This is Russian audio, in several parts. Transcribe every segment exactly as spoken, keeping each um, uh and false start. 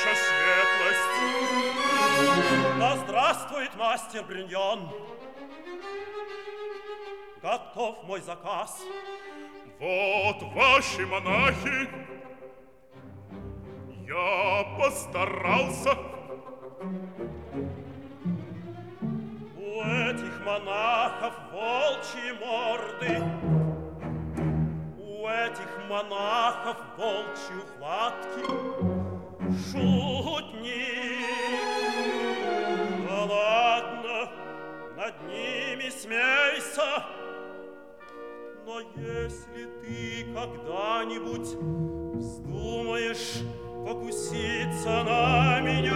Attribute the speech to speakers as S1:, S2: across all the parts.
S1: ваша светлость.
S2: Да здравствует мастер Бриньон. Готов мой заказ.
S1: Вот ваши монахи. Я постарался.
S2: У этих монахов волчьи морды, у этих монахов волчьи ухватки. Шутник. Да ладно, над ними смейся. Но если ты когда-нибудь вздумаешь покуситься на меня,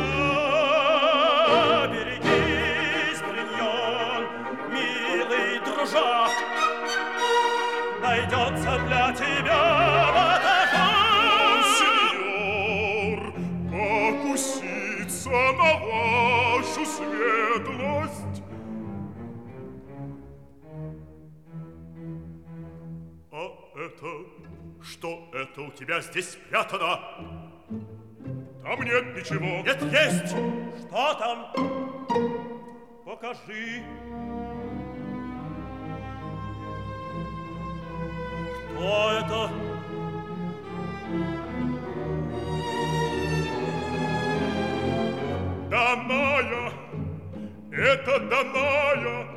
S2: берегись, Бриньон, милый дружок, найдется для тебя батафон.
S1: Сеньор, покуситься на вашу светлость. А это... Что это у тебя здесь спрятано? Там нет ничего.
S2: Нет, есть. Что там? Покажи. Кто это?
S1: Даная. Это Даная.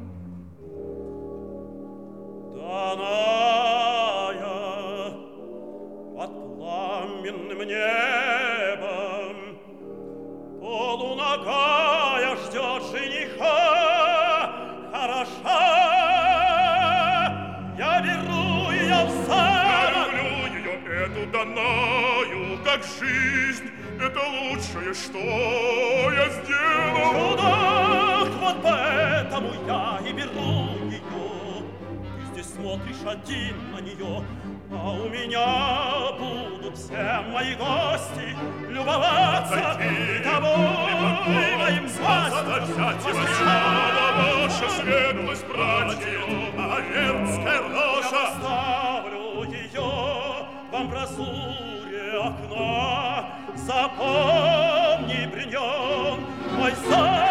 S2: Даная под пламенным небом, полуногая ждет жениха. Хороша, я беру ее в сад.
S1: Я люблю ее, эту Данаю, как жизнь. Это лучшее, что я сделал.
S2: Чудак, вот поэтому я и беру ее. Ты здесь смотришь один на нее, а у меня будут все мои гости любоваться и тобой, и моим
S1: Надо
S2: счастьем.
S1: взять его сначала, ваша светлость, братья, а венская
S2: Я
S1: рожа.
S2: поставлю ее в амбразуре окна. Запомни, Бриньон, мой сын.